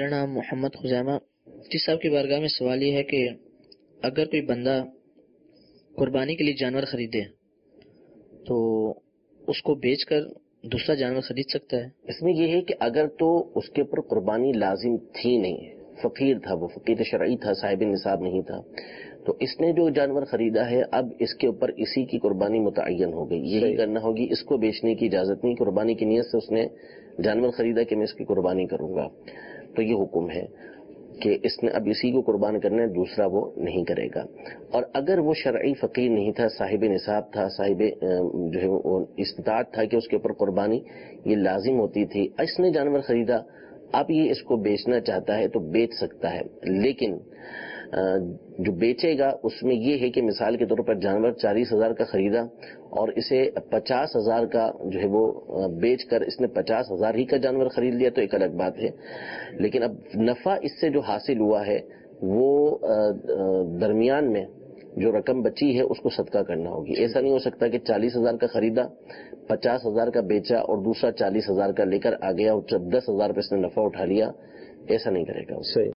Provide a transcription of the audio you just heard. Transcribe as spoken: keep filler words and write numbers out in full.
میرا نام محمد خزیمہ. جس صاحب کی بارگاہ میں سوال یہ ہے کہ اگر کوئی بندہ قربانی کے لیے جانور خریدے تو اس کو بیچ کر دوسرا جانور خرید سکتا ہے؟ اس میں یہ ہے کہ اگر تو اس کے اوپر قربانی لازم تھی نہیں، فقیر تھا، وہ فقیر شرعی تھا، صاحب نصاب نہیں تھا، تو اس نے جو جانور خریدا ہے اب اس کے اوپر اسی کی قربانی متعین ہو گئی، یہی کرنا ہوگی، اس کو بیچنے کی اجازت نہیں. قربانی کی نیت سے اس نے جانور خریدا کہ میں اس کی قربانی کروں گا، تو یہ حکم ہے کہ اس نے اب اسی کو قربان کرنا ہے، دوسرا وہ نہیں کرے گا. اور اگر وہ شرعی فقیر نہیں تھا، صاحب نصاب تھا، صاحب جو ہے وہ استطاعت تھا کہ اس کے اوپر قربانی یہ لازم ہوتی تھی، اس نے جانور خریدا، اب یہ اس کو بیچنا چاہتا ہے تو بیچ سکتا ہے. لیکن جو بیچے گا اس میں یہ ہے کہ مثال کے طور پر جانور چالیس ہزار کا خریدا اور اسے پچاس ہزار کا جو ہے وہ بیچ کر اس نے پچاس ہزار ہی کا جانور خرید لیا تو ایک الگ بات ہے. لیکن اب نفع اس سے جو حاصل ہوا ہے وہ درمیان میں جو رقم بچی ہے اس کو صدقہ کرنا ہوگی. ایسا نہیں ہو سکتا کہ چالیس ہزار کا خریدا، پچاس ہزار کا بیچا اور دوسرا چالیس ہزار کا لے کر آ گیا اور دس ہزار پہ اس نے نفع اٹھا لیا، ایسا نہیں کرے گا.